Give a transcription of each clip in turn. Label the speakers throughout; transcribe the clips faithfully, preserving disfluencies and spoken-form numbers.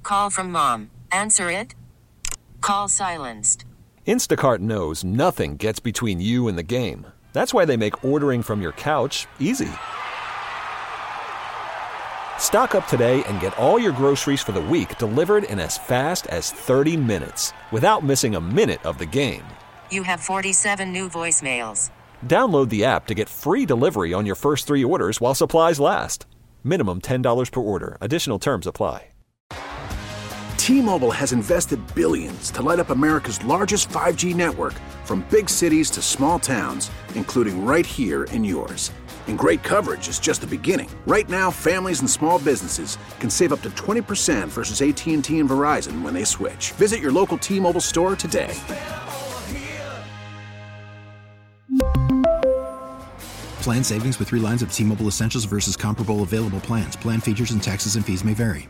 Speaker 1: Call from mom. Answer it. Call silenced.
Speaker 2: Instacart knows nothing gets between you and the game. That's why they make ordering from your couch easy. Stock up today and get all your groceries for the week delivered in as fast as thirty minutes without missing a minute of the game.
Speaker 1: You have forty-seven new voicemails.
Speaker 2: Download the app to get free delivery on your first three orders while supplies last. Minimum ten dollars per order. Additional terms apply.
Speaker 3: T-Mobile has invested billions to light up America's largest five G network, from big cities to small towns, including right here in yours. And great coverage is just the beginning. Right now, families and small businesses can save up to twenty percent versus A T and T and Verizon when they switch. Visit your local T-Mobile store today.
Speaker 4: Plan savings with three lines of T-Mobile Essentials versus comparable available plans. Plan features and taxes and fees may vary.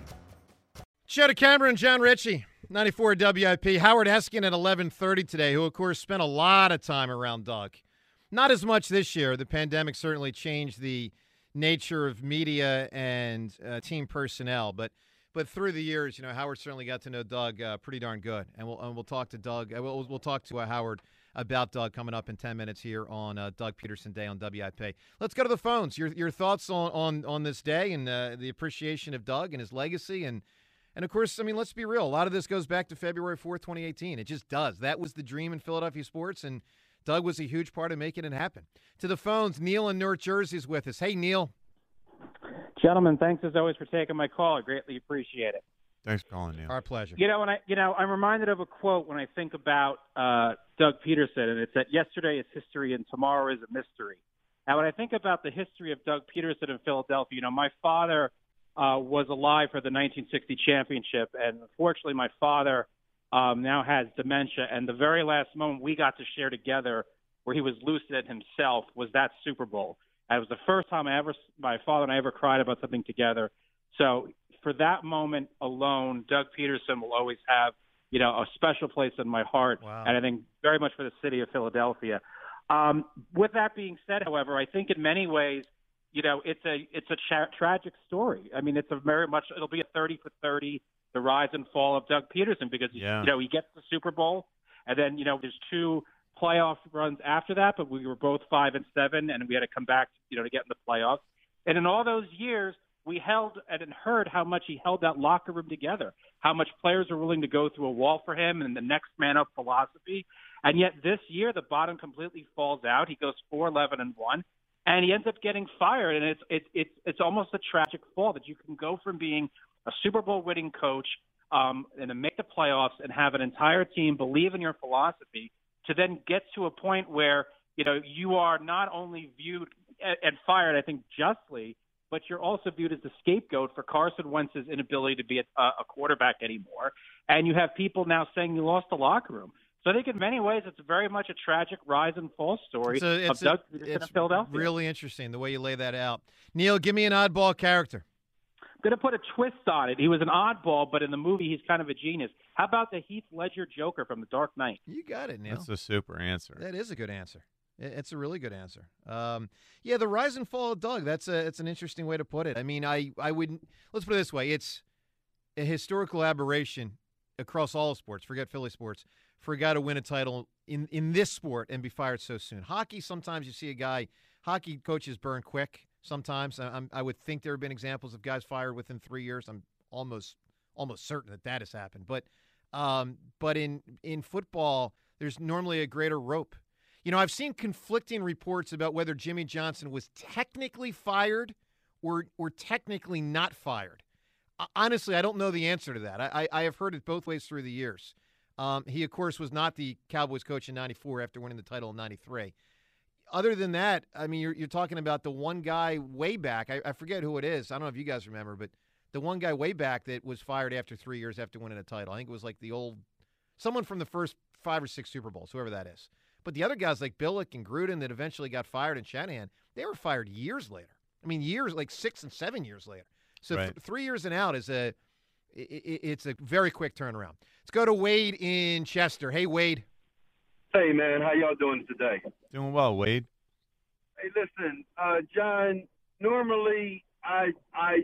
Speaker 5: Show to Cameron, John Ritchie, ninety-four W I P. Howard Eskin at eleven thirty today, who, of course, spent a lot of time around Doug. Not as much this year. The pandemic certainly changed the nature of media and uh, team personnel. But but through the years, you know, Howard certainly got to know Doug uh, pretty darn good. And we'll and we'll talk to Doug. Uh, we'll, we'll talk to uh, Howard about Doug coming up in ten minutes here on uh, Doug Peterson Day on W I P. Let's go to the phones. Your your thoughts on, on, on this day and uh, the appreciation of Doug and his legacy. And, and, of course, I mean, let's be real. A lot of this goes back to February fourth, twenty eighteen. It just does. That was the dream in Philadelphia sports, and Doug was a huge part of making it happen. To the phones, Neil in Newark, Jersey is with us. Hey, Neil.
Speaker 6: Gentlemen, thanks as always for taking my call. I greatly appreciate it.
Speaker 7: Thanks for calling, Neil.
Speaker 5: Our pleasure.
Speaker 6: You know, when I, you know, I'm reminded of a quote when I think about uh, Doug Peterson, and it's that yesterday is history and tomorrow is a mystery. And when I think about the history of Doug Peterson in Philadelphia, you know, my father uh, was alive for the nineteen sixty championship, and unfortunately, my father um, now has dementia. And the very last moment we got to share together, where he was lucid himself, was that Super Bowl. And it was the first time I ever, my father and I ever cried about something together. So for that moment alone, Doug Peterson will always have, you know, a special place in my heart.
Speaker 5: Wow.
Speaker 6: And I think very much for the city of Philadelphia. Um, with that being said, however, I think in many ways, you know, it's a it's a tra- tragic story. I mean, it's a very much it'll be a thirty for thirty, the rise and fall of Doug Peterson, because
Speaker 7: yeah.
Speaker 6: you know he gets the Super Bowl, and then you know there's two playoff runs after that, but we were both five and seven, and we had to come back, you know, to get in the playoffs. And in all those years, we held and heard how much he held that locker room together, how much players were willing to go through a wall for him and the next man up philosophy. And yet this year, the bottom completely falls out. He goes four eleven and one, and he ends up getting fired. And it's it's it's it's almost a tragic fall that you can go from being a Super Bowl winning coach um, and to make the playoffs and have an entire team believe in your philosophy, to then get to a point where, you know, you are not only viewed and fired, I think, justly, but you're also viewed as the scapegoat for Carson Wentz's inability to be a, a quarterback anymore. And you have people now saying you lost the locker room. So I think in many ways it's very much a tragic rise and fall story
Speaker 5: It's, a, it's,
Speaker 6: of Doug
Speaker 5: a,
Speaker 6: Peterson
Speaker 5: it's
Speaker 6: of Philadelphia.
Speaker 5: really interesting the way you lay that out. Neil, give me an oddball character.
Speaker 6: I'm going to put a twist on it. He was an oddball, but in the movie he's kind of a genius. How about the Heath Ledger Joker from The Dark Knight?
Speaker 5: You got it, Neil.
Speaker 7: That's a super answer.
Speaker 5: That is a good answer. It's a really good answer. Um, yeah, the rise and fall of Doug. That's a it's an interesting way to put it. I mean, I I wouldn't. Let's put it this way: it's a historical aberration across all sports. Forget Philly sports. For a guy to win a title in in this sport and be fired so soon. Hockey. Sometimes you see a guy. Hockey coaches burn quick. Sometimes I, I'm, I would think there have been examples of guys fired within three years. I'm almost almost certain that that has happened. But um, but in in football, there's normally a greater rope. You know, I've seen conflicting reports about whether Jimmy Johnson was technically fired or or technically not fired. Uh, honestly, I don't know the answer to that. I, I, I have heard it both ways through the years. Um, he, of course, was not the Cowboys coach in ninety-four after winning the title in ninety-three. Other than that, I mean, you're, you're talking about the one guy way back. I, I forget who it is. I don't know if you guys remember, but the one guy way back that was fired after three years after winning a title. I think it was like the old – someone from the first five or six Super Bowls, whoever that is. But the other guys like Billick and Gruden that eventually got fired and Shanahan, they were fired years later. I mean, years, like six and seven years later. So
Speaker 7: right.
Speaker 5: th- three years and out is a it, – it's a very quick turnaround. Let's go to Wade in Chester. Hey, Wade.
Speaker 8: Hey, man. How y'all doing today?
Speaker 7: Doing well, Wade.
Speaker 8: Hey, listen, uh, John, normally I I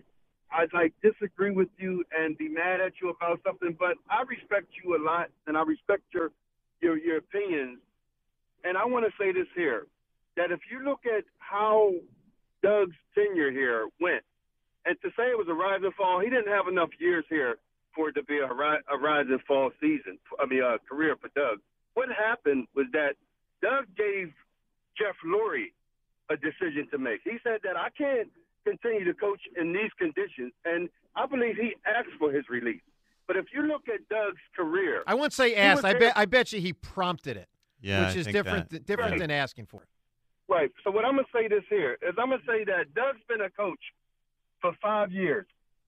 Speaker 8: I'd like disagree with you and be mad at you about something, but I respect you a lot and I respect your your your opinions. And I want to say this here, that if you look at how Doug's tenure here went, and to say it was a rise and fall, he didn't have enough years here for it to be a, ri- a rise and fall season, I mean, a career for Doug. What happened was that Doug gave Jeff Lurie a decision to make. He said that I can't continue to coach in these conditions, and I believe he asked for his release. But if you look at Doug's career,
Speaker 5: I won't say asked. I bet. I bet you he prompted it.
Speaker 7: Yeah,
Speaker 5: which
Speaker 7: I
Speaker 5: is
Speaker 7: think
Speaker 5: different.
Speaker 7: that.
Speaker 5: Different
Speaker 8: Right.
Speaker 5: than asking for it.
Speaker 8: right. So what I'm gonna say this here is I'm gonna say that Doug's been a coach for five years.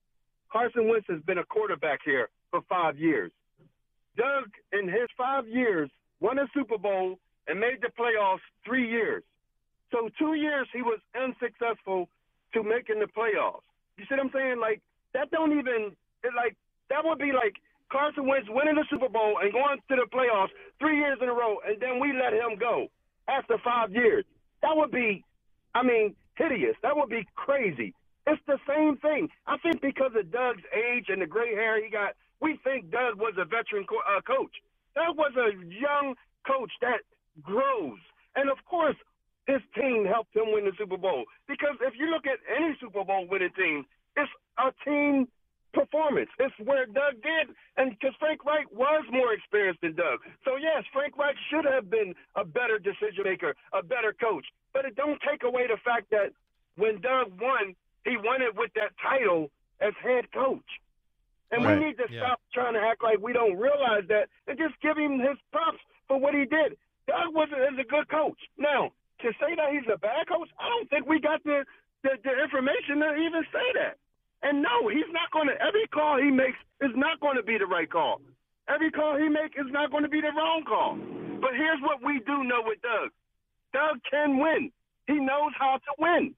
Speaker 8: Carson Wentz has been a quarterback here for five years. Doug, in his five years, won a Super Bowl and made the playoffs three years. So two years he was unsuccessful to making the playoffs. You see what I'm saying? Like, that don't even, it like, that would be like Carson Wentz winning the Super Bowl and going to the playoffs three years in a row, and then we let him go after five years. That would be, I mean, hideous. That would be crazy. It's the same thing. I think because of Doug's age and the gray hair he got, we think Doug was a veteran co- uh, coach. Doug was a young coach that grows. And, of course, his team helped him win the Super Bowl. Because if you look at any Super Bowl winning team, it's a team performance. It's where Doug did. And because Frank Reich was more experienced than Doug. So, yes, Frank Reich should have been a better decision maker, a better coach. But it don't take away the fact that when Doug won, he won it with that title as head coach. And
Speaker 7: Right.
Speaker 8: we need to
Speaker 5: Yeah.
Speaker 8: stop trying to act like we don't realize that and just give him his props for what he did. Doug was a, is a good coach. Now, to say that he's a bad coach, I don't think we got the, the, the information to even say that. And no, he's not going to – every call he makes is not going to be the right call. Every call he makes is not going to be the wrong call. But here's what we do know with Doug. Doug can win. He knows how to win.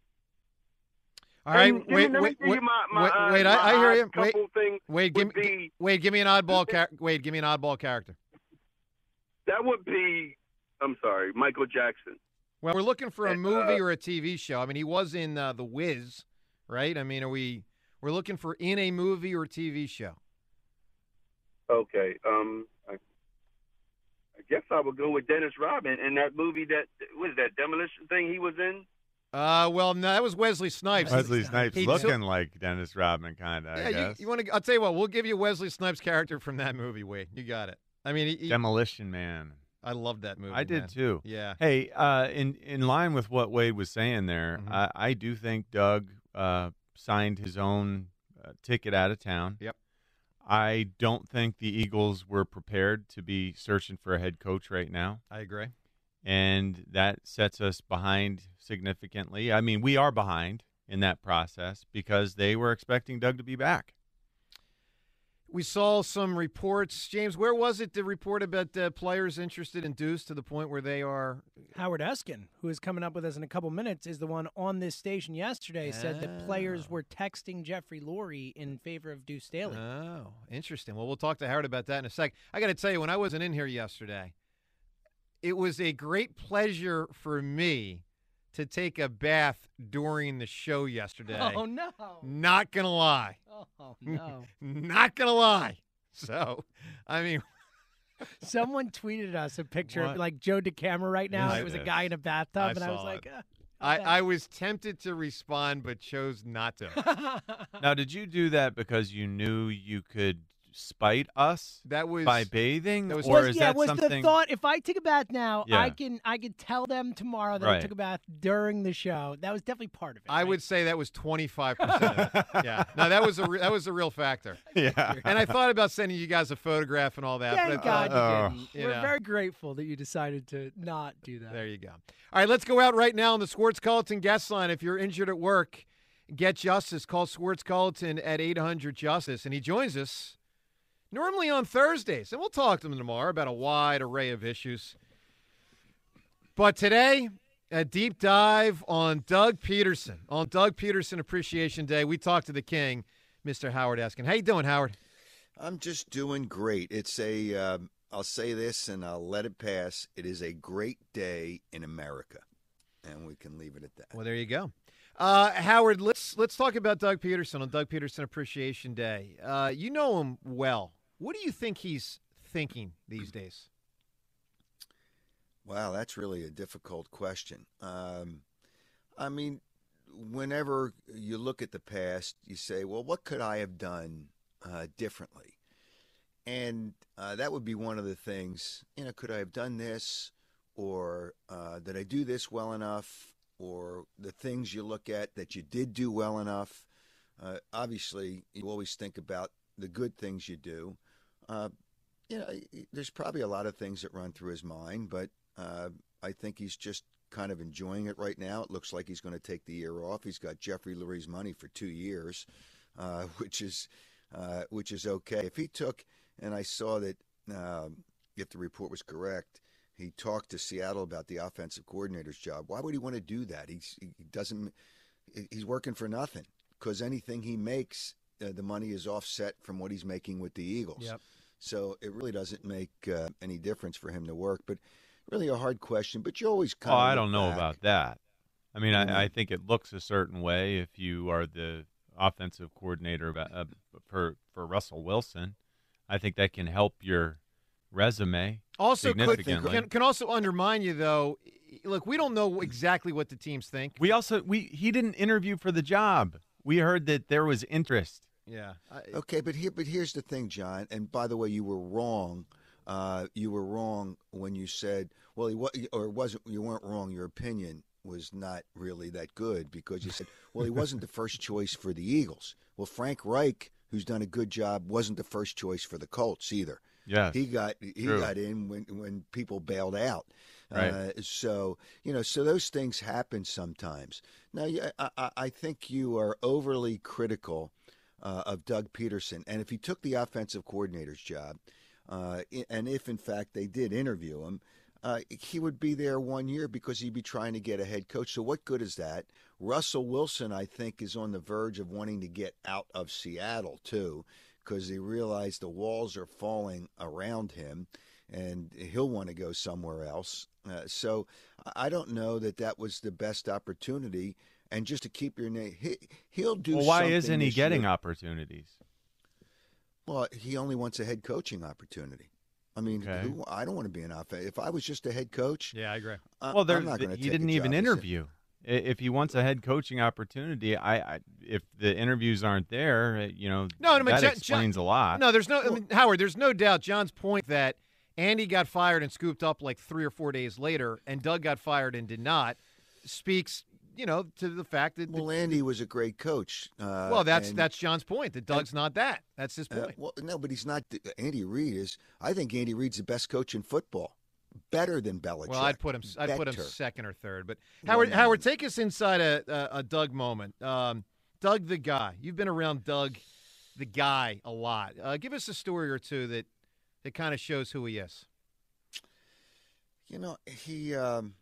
Speaker 5: All right,
Speaker 8: And give me-
Speaker 5: wait,
Speaker 8: let me
Speaker 5: wait,
Speaker 8: give you
Speaker 5: wait,
Speaker 8: my- my,
Speaker 5: wait,
Speaker 8: uh,
Speaker 5: wait,
Speaker 8: my
Speaker 5: I, I hear
Speaker 8: odd
Speaker 5: you. Wait,
Speaker 8: couple thing
Speaker 5: Wade, give
Speaker 8: would
Speaker 5: me,
Speaker 8: be-
Speaker 5: Wade, give me an oddball. Char- Wade, give me an oddball character.
Speaker 8: That would be, I'm sorry, Michael Jackson.
Speaker 5: Well, we're looking for a
Speaker 8: Uh,
Speaker 5: movie or a T V show. I mean, he was in uh, The Wiz, right? I mean, are we? We're looking for in a movie or T V show.
Speaker 8: Okay. Um, I, I guess I would go with Dennis Rodman in that movie that was that demolition thing he was in.
Speaker 5: Uh, well, no, that was Wesley Snipes.
Speaker 7: Wesley Snipes
Speaker 5: He
Speaker 7: looking
Speaker 5: took-
Speaker 7: like Dennis Rodman, kind of. I
Speaker 5: Yeah, you,
Speaker 7: guess.
Speaker 5: you want to? I'll tell you what. We'll give you Wesley Snipes' character from that movie. Wade, you got it. I mean, he, he-
Speaker 7: Demolition Man.
Speaker 5: I loved that movie.
Speaker 7: I did
Speaker 5: man.
Speaker 7: too.
Speaker 5: Yeah.
Speaker 7: Hey, uh, in in line with what Wade was saying there,
Speaker 5: Mhm.
Speaker 7: I, I do think Doug uh, signed his own uh, ticket out of town.
Speaker 5: Yep.
Speaker 7: I don't think the Eagles were prepared to be searching for a head coach right now,
Speaker 5: I agree.
Speaker 7: and that sets us behind significantly. I mean, we are behind in that process because they were expecting Doug to be back.
Speaker 5: We saw some reports. James, where was it, the report about uh, players interested in Deuce to the point where they are?
Speaker 9: Howard Eskin, who is coming up with us in a couple minutes, is the one on this station yesterday, said that players
Speaker 5: Oh.
Speaker 9: were texting Jeffrey Lurie in favor of Deuce Staley.
Speaker 5: Oh, interesting. Well, we'll talk to Howard about that in a sec. I got to tell you, when I wasn't in here yesterday, it was a great pleasure for me to take a bath during the show yesterday.
Speaker 9: Oh, no.
Speaker 5: Not going to lie.
Speaker 9: Oh, no.
Speaker 5: Not going to lie. So, I mean,
Speaker 9: Someone tweeted us a picture
Speaker 7: What?
Speaker 9: of like Joe DeCamera right now.
Speaker 7: Yes,
Speaker 9: it was a
Speaker 7: yes.
Speaker 9: guy in a bathtub,
Speaker 5: I
Speaker 9: and I was
Speaker 5: saw
Speaker 9: like,
Speaker 5: it.
Speaker 9: uh,
Speaker 5: I,
Speaker 9: okay.
Speaker 5: I was tempted to respond but chose not to.
Speaker 7: Now, did you do that because you knew you could spite us
Speaker 5: That was
Speaker 7: by bathing,
Speaker 5: that was-
Speaker 7: or
Speaker 9: was,
Speaker 7: is
Speaker 9: yeah,
Speaker 7: that
Speaker 9: was
Speaker 7: something?
Speaker 9: the thought if I take a bath now, I
Speaker 7: Yeah.
Speaker 9: can I can tell them tomorrow that I
Speaker 7: Right.
Speaker 9: took a bath during the show. That was definitely part of it.
Speaker 5: I
Speaker 9: right?
Speaker 5: would say that was twenty-five percent of it. Yeah. No, that was a re- that was a real factor.
Speaker 7: yeah.
Speaker 5: And I thought about sending you guys a photograph and all that.
Speaker 9: Thank
Speaker 5: but I
Speaker 9: God
Speaker 5: thought,
Speaker 7: Oh.
Speaker 9: you didn't.
Speaker 5: You
Speaker 9: We're
Speaker 5: know.
Speaker 9: very grateful that you decided to not do that.
Speaker 5: there you go. All right, let's go out right now on the Swartz Culleton guest line. If you're injured at work, get justice. Call Swartz Culleton at eight hundred justice. And he joins us normally on Thursdays. And we'll talk to him tomorrow about a wide array of issues. But today, a deep dive on Doug Peterson. On Doug Peterson Appreciation Day, we talked to the king, Mister Howard Eskin. How you doing, Howard?
Speaker 10: I'm just doing great. It's a, um, I'll say this and I'll let it pass. It is a great day in America. And we can leave it at that.
Speaker 5: Well, there you go. Uh, Howard, let's let's talk about Doug Peterson on Doug Peterson Appreciation Day. Uh, you know him well. What do you think he's thinking these days?
Speaker 10: Wow, that's really a difficult question. Um, I mean, whenever you look at the past, you say, well, what could I have done uh, differently? And uh, that would be one of the things, you know, could I have done this? Or uh, did I do this well enough? Or the things you look at that you did do well enough. Uh, obviously, you always think about the good things you do. Uh, you know, there's probably a lot of things that run through his mind, but uh, I think he's just kind of enjoying it right now. It looks like he's going to take the year off. He's got Jeffrey Lurie's money for two years, uh, which is uh, which is okay. If he took, and I saw that uh, if the report was correct, he talked to Seattle about the offensive coordinator's job. Why would he want to do that? He's, he doesn't. He's working for nothing because anything he makes, uh, the money is offset from what he's making with the Eagles.
Speaker 5: Yep.
Speaker 10: So it really doesn't make uh, any difference for him to work. But really a hard question. But you always kind
Speaker 7: oh,
Speaker 10: of.
Speaker 7: I don't know
Speaker 10: back.
Speaker 7: about that. I mean,
Speaker 10: Mm-hmm.
Speaker 7: I, I think it looks a certain way if you are the offensive coordinator uh, for for Russell Wilson. I think that can help your resume.
Speaker 5: Also, could,
Speaker 7: significantly.
Speaker 5: can, can also undermine you, though. Look, we don't know exactly what the teams think.
Speaker 7: We also we he didn't interview for the job. We heard that there was interest.
Speaker 5: Yeah. I,
Speaker 10: Okay, but here, but here's the thing, John. And by the way, you were wrong. Uh, you were wrong when you said, well, he wa- or wasn't. You weren't wrong. Your opinion was not really that good because you said, well, he wasn't the first choice for the Eagles. Well, Frank Reich, who's done a good job, wasn't the first choice for the Colts either.
Speaker 7: Yes,
Speaker 10: he got he
Speaker 7: true.
Speaker 10: got in when when people bailed out.
Speaker 7: Right.
Speaker 10: Uh, so you know, so those things happen sometimes. Now, yeah, I, I, I think you are overly critical uh, of Doug Peterson, and if he took the offensive coordinator's job, uh, and if in fact they did interview him, uh, he would be there one year because he'd be trying to get a head coach. So what good is that? Russell Wilson, I think, is on the verge of wanting to get out of Seattle too, because he realized the walls are falling around him, and he'll want to go somewhere else. Uh, so I don't know that that was the best opportunity. And just to keep your name, he, he'll do.
Speaker 7: Well, why
Speaker 10: something
Speaker 7: isn't he
Speaker 10: this
Speaker 7: getting
Speaker 10: year.
Speaker 7: opportunities?
Speaker 10: Well, he only wants a head coaching opportunity. I mean,
Speaker 7: Okay.
Speaker 10: who, I don't want to be an offense. If I was just a head coach,
Speaker 5: yeah, I agree.
Speaker 10: I,
Speaker 7: Well, there,
Speaker 10: I'm not going to
Speaker 7: he
Speaker 10: take
Speaker 7: didn't
Speaker 10: a
Speaker 7: even
Speaker 10: job as a-
Speaker 7: interview. I- If he wants a head coaching opportunity, I, I if the interviews aren't there, uh, you know,
Speaker 5: No, no, but
Speaker 7: that
Speaker 5: John-
Speaker 7: explains
Speaker 5: John-
Speaker 7: a lot.
Speaker 5: No, there's no, I mean, Howard, there's no doubt John's point that Andy got fired and scooped up like three or four days later, and Doug got fired and did not, speaks, you know, to the fact that.
Speaker 10: Well,
Speaker 5: the,
Speaker 10: Andy was a great coach. Uh,
Speaker 5: well, that's
Speaker 10: and-
Speaker 5: that's John's point, that Doug's not that. That's his
Speaker 10: Uh,
Speaker 5: point.
Speaker 10: well, no, but he's not. Andy Reid is. I think Andy Reid's the best coach in football, better than Belichick.
Speaker 5: Well, I'd put him. I'd put him
Speaker 10: Better.
Speaker 5: second or third. But
Speaker 10: Well,
Speaker 5: Howard,
Speaker 10: no.
Speaker 5: Howard, take us inside a, a, a Doug moment. Um, Doug, the guy. You've been around Doug, the guy, a lot. Uh, give us a story or two that that kind of shows who he is.
Speaker 10: You know, he. Um,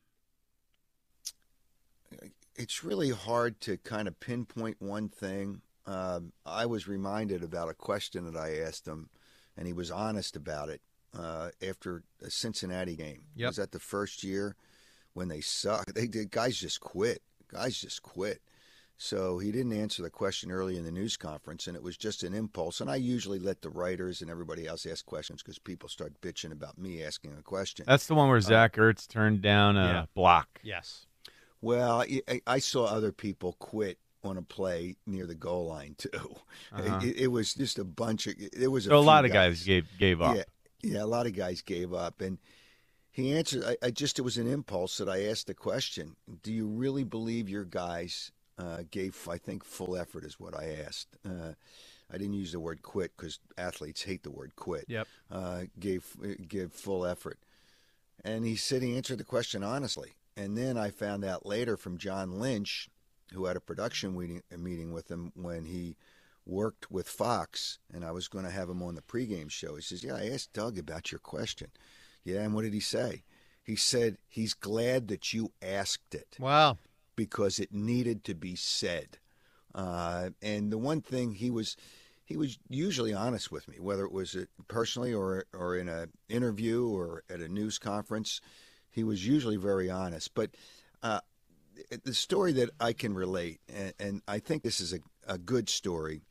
Speaker 10: it's really hard to kind of pinpoint one thing. Um, I was reminded about a question that I asked him, and he was honest about it uh, after a Cincinnati game.
Speaker 5: Yep.
Speaker 10: Was that the first year when they sucked? They did. Guys just quit. Guys just quit. So he didn't answer the question early in the news conference, and it was just an impulse. And I usually let the writers and everybody else ask questions because people start bitching about me asking a question.
Speaker 7: That's the one where Zach Ertz turned down a
Speaker 5: yeah.
Speaker 7: block.
Speaker 5: Yes.
Speaker 10: Well, I, I saw other people quit on a play near the goal line too.
Speaker 7: Uh-huh.
Speaker 10: It, it was just a bunch of. It was a,
Speaker 7: So a
Speaker 10: few
Speaker 7: lot of guys gave gave up.
Speaker 10: Yeah, yeah, a lot of guys gave up, and he answered. I, I just it was an impulse that I asked the question: do you really believe your guys uh, gave? I think full effort is what I asked. Uh, I didn't use the word quit because athletes hate the word quit.
Speaker 5: Yep.
Speaker 10: Uh, gave give full effort, and he said he answered the question honestly. And then I found out later from John Lynch, who had a production meeting, a meeting with him when he worked with Fox, and I was going to have him on the pregame show. He says, yeah, I asked Doug about your question. Yeah, and what did he say? He said he's glad that you asked it.
Speaker 5: Wow.
Speaker 10: Because it needed to be said. Uh, and the one thing he was he was usually honest with me, whether it was personally or or in an interview or at a news conference. He was usually very honest. But uh, the story that I can relate, and, and I think this is a, a good story,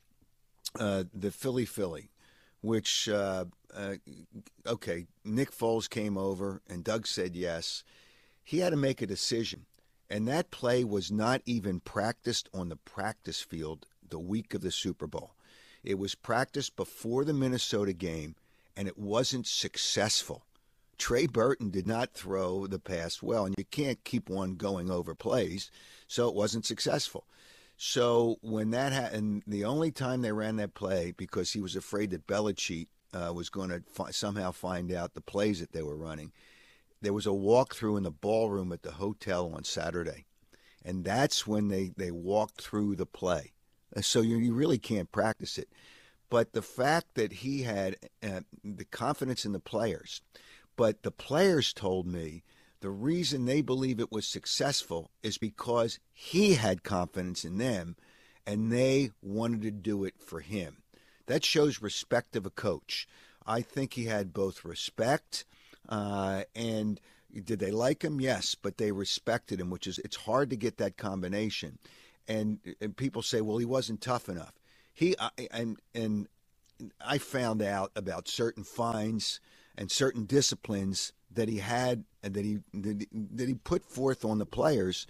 Speaker 10: uh, the Philly Philly, which, uh, uh, okay, Nick Foles came over and Doug said yes. He had to make a decision, and that play was not even practiced on the practice field the week of the Super Bowl. It was practiced before the Minnesota game, and it wasn't successful. Trey Burton did not throw the pass well, and you can't keep one going over plays, so it wasn't successful. So when that happened, the only time they ran that play, because he was afraid that Belichick uh, was going to fi- somehow find out the plays that they were running, there was a walkthrough in the ballroom at the hotel on Saturday, and that's when they, they walked through the play. So you, you really can't practice it. But the fact that he had uh, the confidence in the players, but the players told me the reason they believe it was successful is because he had confidence in them and they wanted to do it for him. That shows respect of a coach. I think he had both respect uh, and did they like him? Yes, but they respected him, which is it's hard to get that combination. And, and people say, well, he wasn't tough enough. He I, and and I found out about certain fines and certain disciplines that he had and that he that, that he put forth on the players,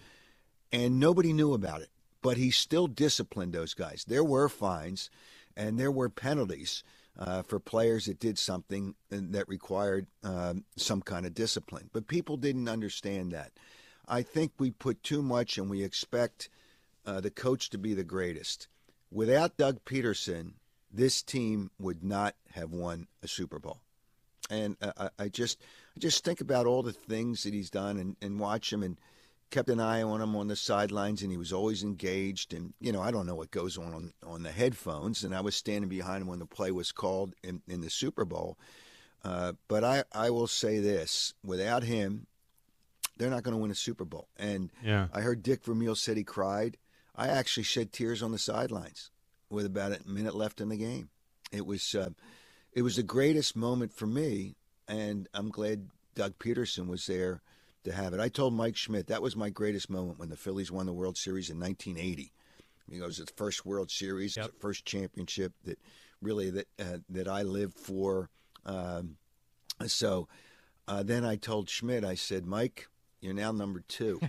Speaker 10: and nobody knew about it. But he still disciplined those guys. There were fines, and there were penalties uh, for players that did something that required um, some kind of discipline. But people didn't understand that. I think we put too much, and we expect uh, the coach to be the greatest. Without Doug Peterson, this team would not have won a Super Bowl. And uh, I just I just think about all the things that he's done and, and watch him and kept an eye on him on the sidelines, and he was always engaged. And, you know, I don't know what goes on on, on the headphones, and I was standing behind him when the play was called in, in the Super Bowl. Uh, but I, I will say this, without him, they're not going to win a Super Bowl. And
Speaker 7: yeah.
Speaker 10: I heard Dick Vermeil said he cried. I actually shed tears on the sidelines with about a minute left in the game. It was uh, it was the greatest moment for me, and I'm glad Doug Peterson was there to have it. I told Mike Schmidt that was my greatest moment when the Phillies won the World Series in nineteen eighty. It was the first World Series, yep. the first championship that really that uh, that I lived for. Um, so uh, then I told Schmidt, I said, Mike, you're now number two.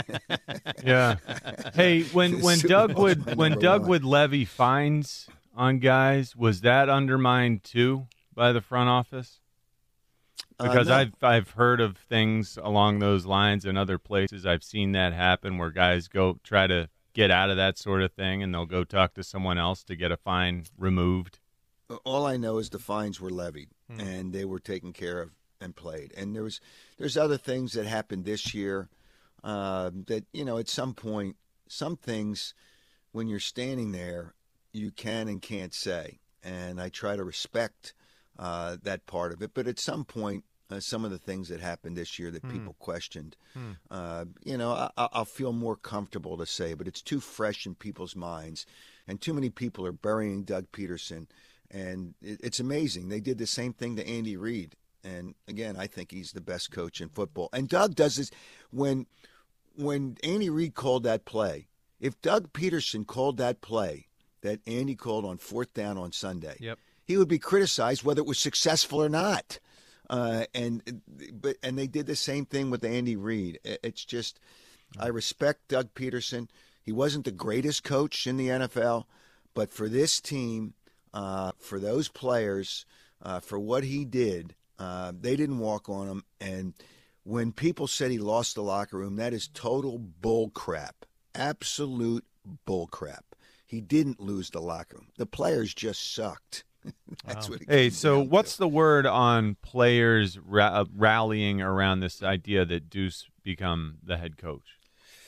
Speaker 7: Yeah. Hey, when when Doug would when Doug one. would levy fines on guys, was that undermined too by the front office? Because uh, no. I've I've heard of things along those lines in other places. I've seen that happen where guys go try to get out of that sort of thing, and they'll go talk to someone else to get a fine removed.
Speaker 10: All I know is the fines were levied, hmm. and they were taken care of and played. And there was there's other things that happened this year uh, that, you know, at some point, some things when you're standing there, you can and can't say. And I try to respect uh, that part of it. But at some point, uh, some of the things that happened this year that hmm. people questioned, hmm. uh, you know, I, I'll feel more comfortable to say, but it's too fresh in people's minds. And too many people are burying Doug Peterson. And it, it's amazing. They did the same thing to Andy Reid. And, again, I think he's the best coach in football. And Doug does this when when Andy Reid called that play. If Doug Peterson called that play that Andy called on fourth down on Sunday,
Speaker 5: yep.
Speaker 10: he would be criticized whether it was successful or not. Uh, and but and they did the same thing with Andy Reid. It's just I respect Doug Peterson. He wasn't the greatest coach in the N F L, but for this team, uh, for those players, uh, for what he did, Uh, they didn't walk on him, and when people said he lost the locker room, that is total bull crap, absolute bull crap. He didn't lose the locker room. The players just sucked. That's
Speaker 7: wow.
Speaker 10: what. It
Speaker 7: hey, so what's
Speaker 10: to.
Speaker 7: the word on players ra- rallying around this idea that Deuce become the head coach?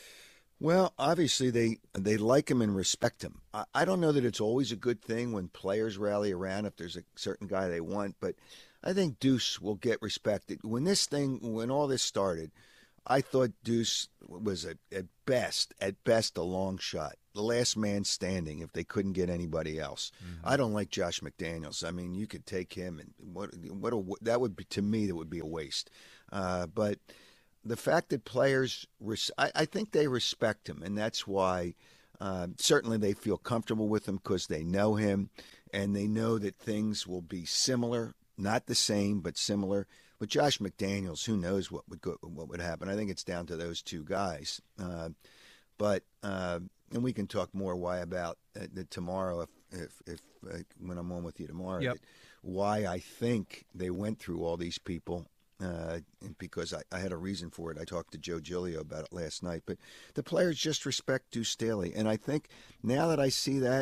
Speaker 10: Well, obviously they they like him and respect him. I, I don't know that it's always a good thing when players rally around if there's a certain guy they want, but I think Deuce will get respected. When this thing, when all this started, I thought Deuce was a, at best, at best, a long shot, the last man standing if they couldn't get anybody else. Mm-hmm. I don't like Josh McDaniels. I mean, you could take him, and what what a, that would be to me that would be a waste. Uh, but the fact that players, res- I, I think they respect him, and that's why uh, certainly they feel comfortable with him because they know him, and they know that things will be similar, not the same, but similar. With Josh McDaniels, who knows what would go, what would happen? I think it's down to those two guys. Uh, but uh, and we can talk more why about uh, tomorrow if if, if uh, when I'm on with you tomorrow.
Speaker 5: Yep.
Speaker 10: Why I think they went through all these people. Uh, because I, I had a reason for it. I talked to Joe Giglio about it last night. But the players just respect Deuce Staley. And I think now that I see that,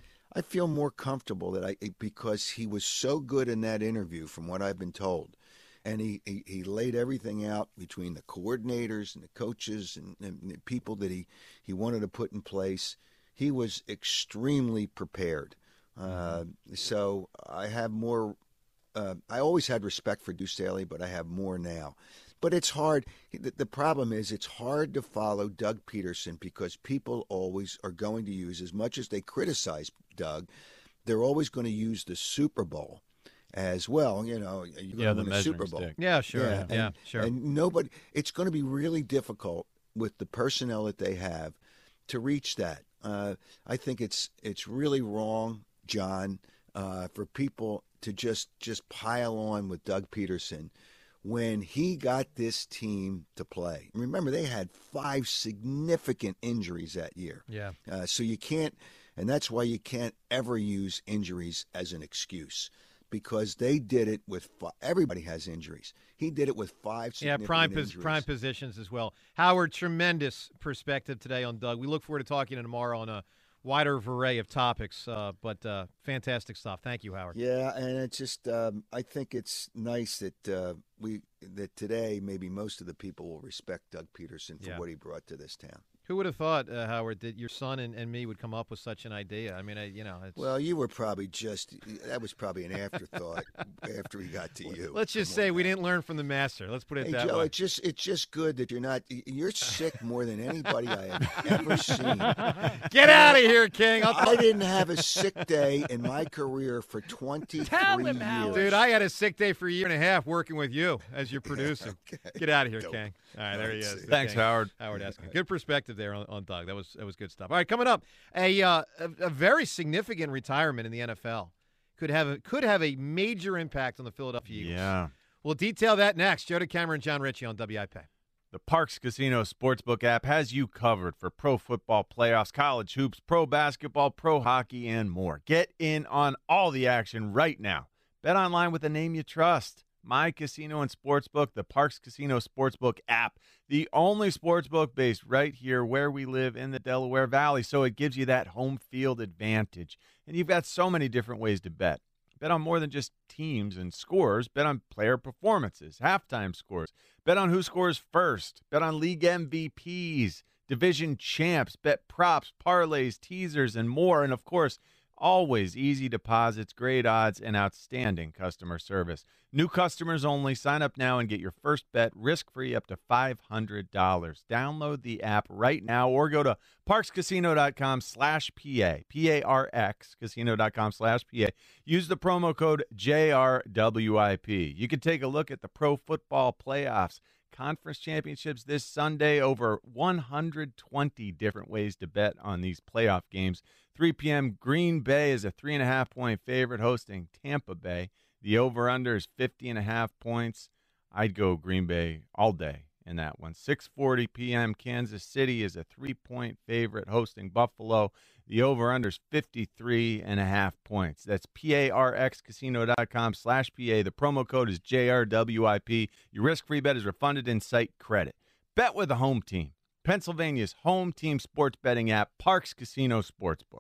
Speaker 10: I feel more comfortable that I because he was so good in that interview from what I've been told. And he, he, he laid everything out between the coordinators and the coaches and, and the people that he, he wanted to put in place. He was extremely prepared. Uh, so I have more Uh, I always had respect for Deuce Staley, but I have more now. But it's hard. The, the problem is it's hard to follow Doug Peterson because people always are going to use, as much as they criticize Doug, they're always going to use the Super Bowl as well. You know, you're
Speaker 7: yeah,
Speaker 10: going to win a Super Bowl.
Speaker 5: Stick. Yeah, sure.
Speaker 10: Yeah,
Speaker 5: Yeah,
Speaker 10: and,
Speaker 5: yeah, sure.
Speaker 10: And nobody. It's going to be really difficult with the personnel that they have to reach that. Uh, I think it's it's really wrong, John, uh, for people to just just pile on with Doug Peterson when he got this team to play. Remember, they had five significant injuries that year.
Speaker 5: Yeah.
Speaker 10: Uh, so you can't, and that's why you can't ever use injuries as an excuse because they did it with five, everybody has injuries. He did it with five significant
Speaker 5: yeah, prime
Speaker 10: injuries.
Speaker 5: pos- prime positions as well. Howard, tremendous perspective today on Doug. We look forward to talking to him tomorrow on a wider array of topics, uh, but uh, fantastic stuff. Thank you, Howard.
Speaker 10: Yeah, and it's just um, I think it's nice that uh, we that today maybe most of the people will respect Doug Peterson for
Speaker 5: Yeah.
Speaker 10: what he brought to this town.
Speaker 5: Who would have thought, uh, Howard, that your son and, and me would come up with such an idea? I mean, I, you know. It's...
Speaker 10: Well, you were probably just that was probably an afterthought after he got to you.
Speaker 5: Let's just
Speaker 10: Come
Speaker 5: say
Speaker 10: on,
Speaker 5: we
Speaker 10: man.
Speaker 5: didn't learn from the master. Let's put it
Speaker 10: Hey,
Speaker 5: that
Speaker 10: Joe,
Speaker 5: way.
Speaker 10: it's just it's just good that you're not you're sick more than anybody I have ever seen.
Speaker 5: Get out of here, King. I'll
Speaker 10: I didn't have a sick day in my career for twenty-three
Speaker 9: Tell him,
Speaker 10: years.
Speaker 9: Howard.
Speaker 5: Dude, I had a sick day for a year and a half working with you as your producer.
Speaker 10: Okay.
Speaker 5: Get out of here,
Speaker 10: Don't-
Speaker 5: King. All right, there he
Speaker 10: Let's
Speaker 5: is.
Speaker 10: see.
Speaker 5: the
Speaker 7: Thanks,
Speaker 5: King.
Speaker 7: Howard.
Speaker 5: Howard Eskin. Good perspective there on, on Doug. That was that was good stuff. All right, coming up, a, uh, a a very significant retirement in the N F L could have a, could have a major impact on the Philadelphia Eagles.
Speaker 7: Yeah.
Speaker 5: We'll detail that next. Joe DeCamera and John Ritchie on W I P.
Speaker 7: The Parks Casino Sportsbook app has you covered for pro football playoffs, college hoops, pro basketball, pro hockey, and more. Get in on all the action right now. Bet online with a name you trust. My Casino and Sportsbook, the Parks Casino Sportsbook app, the only sportsbook based right here where we live in the Delaware Valley, so it gives you that home field advantage. And you've got so many different ways to bet. Bet on more than just teams and scores. Bet on player performances, halftime scores. Bet on who scores first. Bet on league M V Ps, division champs. Bet props, parlays, teasers, and more. And, of course, always easy deposits, great odds, and outstanding customer service. New customers only. Sign up now and get your first bet risk-free up to five hundred dollars. Download the app right now or go to parkscasino.com slash PA, P A R X, casino.com slash PA. Use the promo code J R W I P. You can take a look at the pro football playoffs, conference championships this Sunday, over one hundred twenty different ways to bet on these playoff games. three p.m. Green Bay is a three and a half point favorite hosting Tampa Bay. The over-under is fifty and a half points. I'd go Green Bay all day in that one. six forty p.m. Kansas City is a three-point favorite hosting Buffalo. The over-under is fifty-three and a half points. That's parxcasino.com slash PA. The promo code is J R W I P. Your risk-free bet is refunded in site credit. Bet with a home team. Pennsylvania's home team sports betting app, Parks Casino Sportsbook.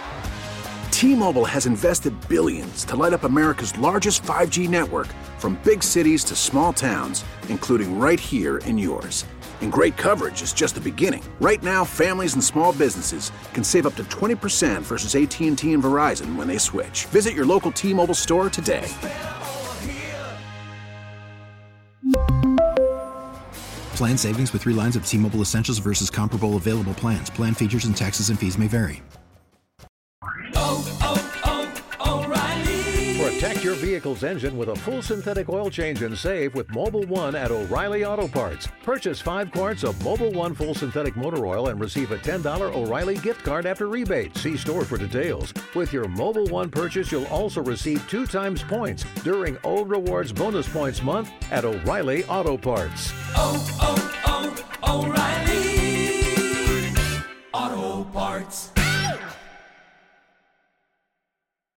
Speaker 3: T-Mobile has invested billions to light up America's largest five G network, from big cities to small towns, including right here in yours. And great coverage is just the beginning. Right now, families and small businesses can save up to twenty percent versus A T and T and Verizon when they switch. Visit your local T-Mobile store today.
Speaker 4: Plan savings with three lines of T-Mobile Essentials versus comparable available plans. Plan features and taxes and fees may vary.
Speaker 11: Oh, oh, oh, O'Reilly.
Speaker 5: For a
Speaker 11: Protect your vehicle's engine with a full synthetic oil change and save with Mobil one at O'Reilly Auto Parts. Purchase five quarts of Mobil one full synthetic motor oil and receive a ten dollars O'Reilly gift card after rebate. See store for details. With your Mobil one purchase, you'll also receive two times points during O Rewards Bonus Points Month at O'Reilly Auto Parts.
Speaker 12: Oh, oh, oh, O'Reilly Auto Parts.